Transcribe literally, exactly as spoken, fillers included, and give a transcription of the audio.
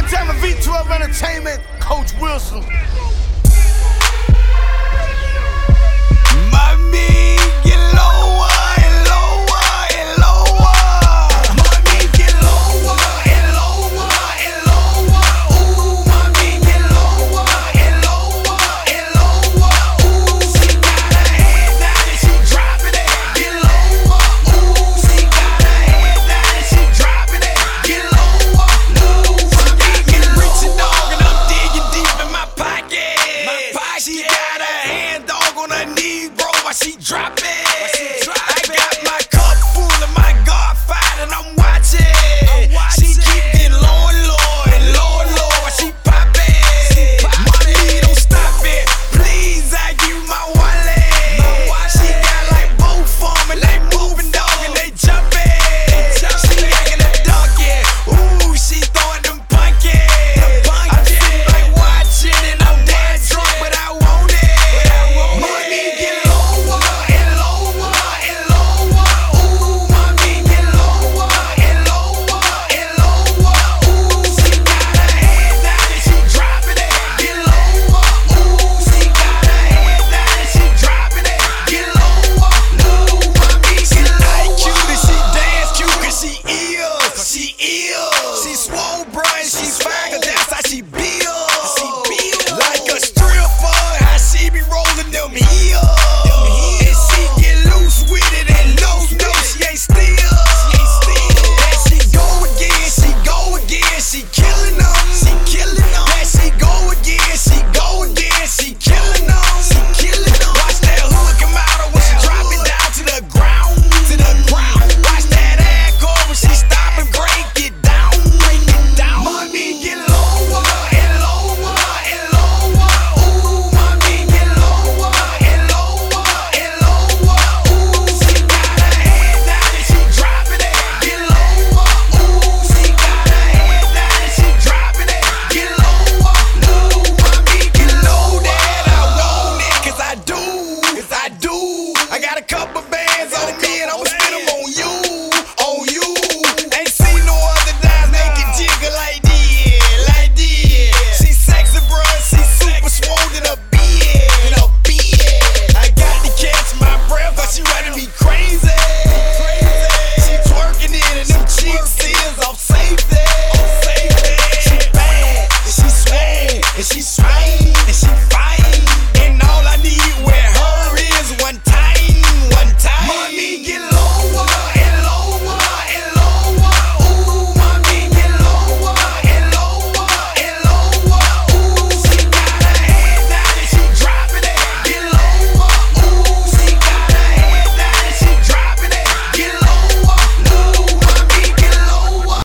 One time for V twelve Entertainment, Coach Wilson. My me get lower and lower and lower. My me get lower and lower and lower. Ooh, my me get lower and lower and lower. Ooh, she got her head down and she dropping it. Get lower. Ooh, she got her head down and she dropping it. Get lower. Ooh, I'm getting rich and dog and I'm digging deep in my pocket. My pocket. She got her hand dog on her knee, bro. Why she drop it? I got my cup full of my Godfather and I'm watching. She keep getting low and low and low and low while she poppin'. Mommy, don't stop it. Please, I give you my wallet. She got like both form and they moving dog and they jumpin'. She acting a donkey. Ooh, she throwing them punkin'. I'm sitting like watching and I'm dead drunk, but I want it. Money get lower and lower and lower. Ooh, mommy get lower and lower and lower. Ooh, she got her head down and she dropping it. Get lower. Ooh, she got her head down and she dropping it. Get lower. Ooh, mommy she like cute and she dance cute 'cause she ill. She ill. She swole, bruh, and she's fine.